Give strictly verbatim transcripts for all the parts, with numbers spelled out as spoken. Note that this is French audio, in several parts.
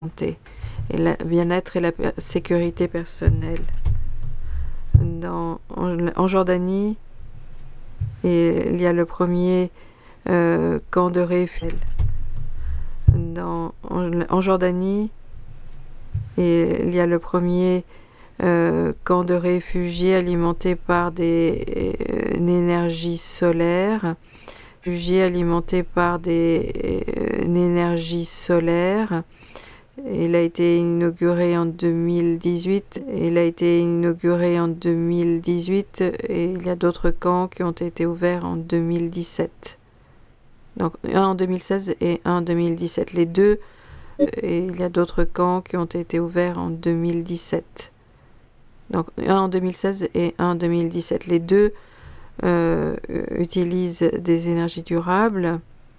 santé et le bien-être et la sécurité personnelle. Dans, en, en Jordanie, et il y a le premier euh, camp de réfugiés. Dans, en, en Jordanie, et il y a le premier euh, camp de réfugiés alimenté par des, euh, une énergie solaire. Réfugiés alimentés par des, euh, une énergie solaire. Il a été inauguré en deux mille dix-huit. Il a été inauguré en deux mille dix-huit et il y a d'autres camps qui ont été ouverts en deux mille dix-sept. Donc un en deux mille seize et un en deux mille dix-sept. Les deux, et il y a d'autres camps qui ont été ouverts en deux mille dix-sept. Donc un en deux mille seize et un en deux mille dix-sept. Les deux euh, utilisent des énergies durables.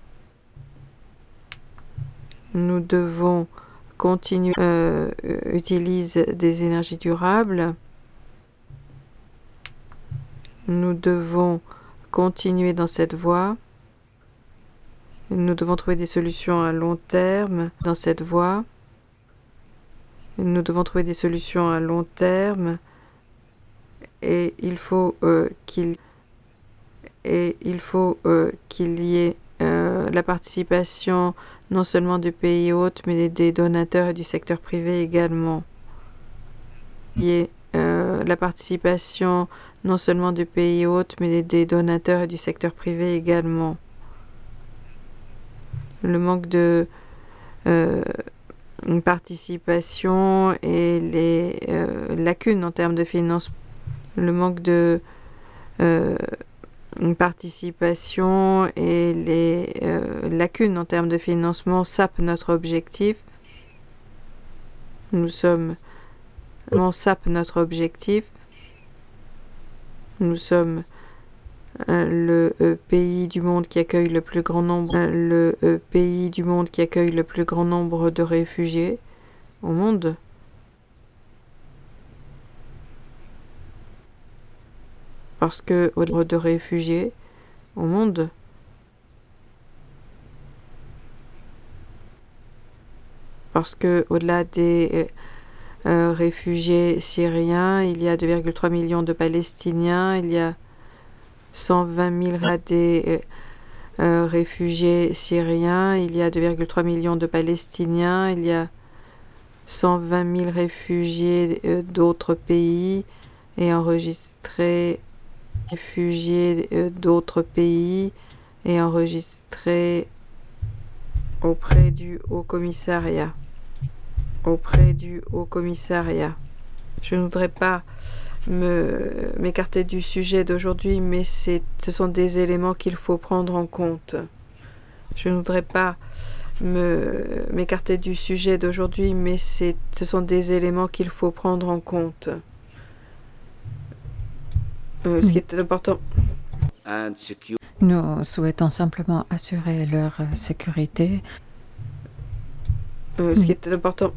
Nous devons continuer euh, utilise des énergies durables. Nous devons continuer dans cette voie. Nous devons trouver des solutions à long terme dans cette voie. Nous devons trouver des solutions à long terme et il faut euh, qu'il et il faut euh, qu'il y ait euh, la participation non seulement du pays hôte mais des donateurs et du secteur privé également. Il y ait euh, la participation non seulement du pays hôte mais des donateurs et du secteur privé également. Le manque de euh, participation et les euh, lacunes en termes de financement. Le manque de euh, participation et les euh, lacunes en termes de financement sapent notre objectif. Nous sommes sapent notre objectif. Nous sommes euh, le euh, pays du monde qui accueille le plus grand nombre euh, le euh, pays du monde qui accueille le plus grand nombre de réfugiés au monde. Parce que au nombre de réfugiés au monde. Parce que au-delà des euh, réfugiés syriens, il y a deux virgule trois millions de Palestiniens, il y a cent vingt mille des euh, réfugiés syriens, il y a deux virgule trois millions de Palestiniens, il y a cent vingt mille réfugiés euh, d'autres pays et enregistrés réfugiés euh, d'autres pays et enregistrés auprès du Haut Commissariat. auprès du Haut Commissariat. Je ne voudrais pas me, m'écarter du sujet d'aujourd'hui, mais c'est, ce sont des éléments qu'il faut prendre en compte. Je ne voudrais pas me, m'écarter du sujet d'aujourd'hui, mais c'est, ce sont des éléments qu'il faut prendre en compte. Euh, ce qui est important. Nous souhaitons simplement assurer leur sécurité. Euh, ce qui est important.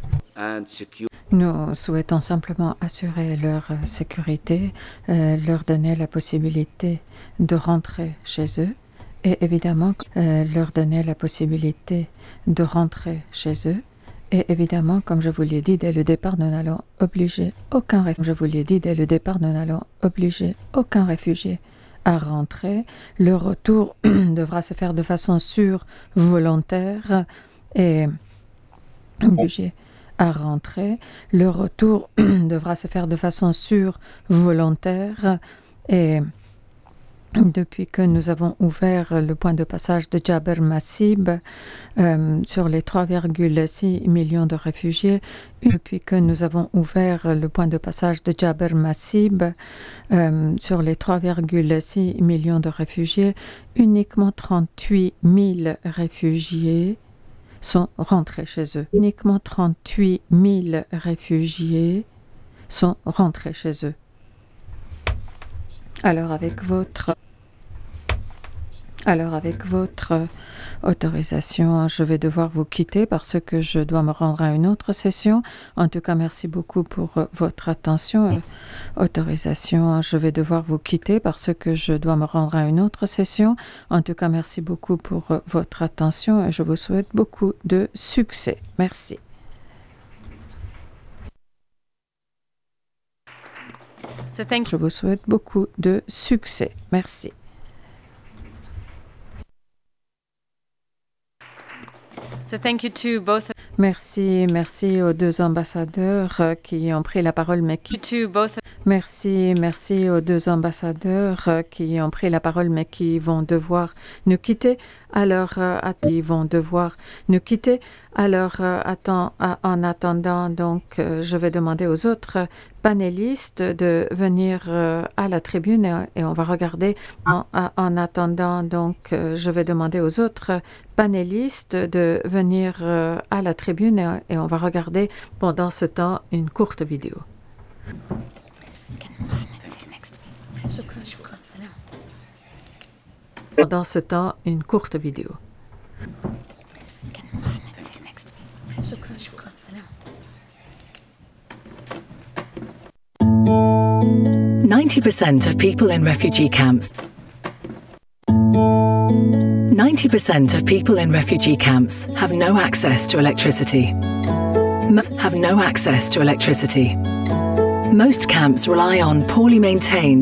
Nous souhaitons simplement assurer leur sécurité, euh, leur donner la possibilité de rentrer chez eux et évidemment euh, leur donner la possibilité de rentrer chez eux. Et évidemment, comme je vous l'ai dit dès le départ, nous n'allons obliger aucun réfugié. Je vous l'ai dit dès le départ, nous n'allons obliger aucun réfugié à rentrer. Le retour devra se faire de façon sûre, volontaire et réfugiés à rentrer. Le retour devra se faire de façon sûre, volontaire et depuis que nous avons ouvert le point de passage de Jaber Massib euh, sur les trois virgule six millions de réfugiés, depuis que nous avons ouvert le point de passage de Jaber Massib euh, sur les trois virgule six millions de réfugiés, uniquement trente-huit mille réfugiés sont rentrés chez eux. Uniquement trente-huit mille réfugiés sont rentrés chez eux. Alors avec votre Alors avec votre autorisation, je vais devoir vous quitter parce que je dois me rendre à une autre session. En tout cas, merci beaucoup pour votre attention. Autorisation, je vais devoir vous quitter parce que je dois me rendre à une autre session. En tout cas, merci beaucoup pour votre attention et je vous souhaite beaucoup de succès. Merci. Je vous souhaite beaucoup de succès. Merci. So thank you to both. Merci, merci aux deux ambassadeurs qui ont pris la parole, mais qui... To both. Merci, merci aux deux ambassadeurs qui ont pris la parole, mais qui vont devoir nous quitter. Alors, euh, ils vont devoir nous quitter. Alors, euh, attends, euh, en attendant, donc, euh, je vais demander aux autres panélistes de venir euh, à la tribune et, et on va regarder. En, en attendant, donc, euh, je vais demander aux autres panélistes de venir euh, à la tribune et, et on va regarder pendant ce temps une courte vidéo. Pendant ce temps, une courte vidéo. ninety percent of people in refugee camps ninety percent of people in refugee camps have no access to electricity. Most have no access to electricity. Most camps rely on poorly maintained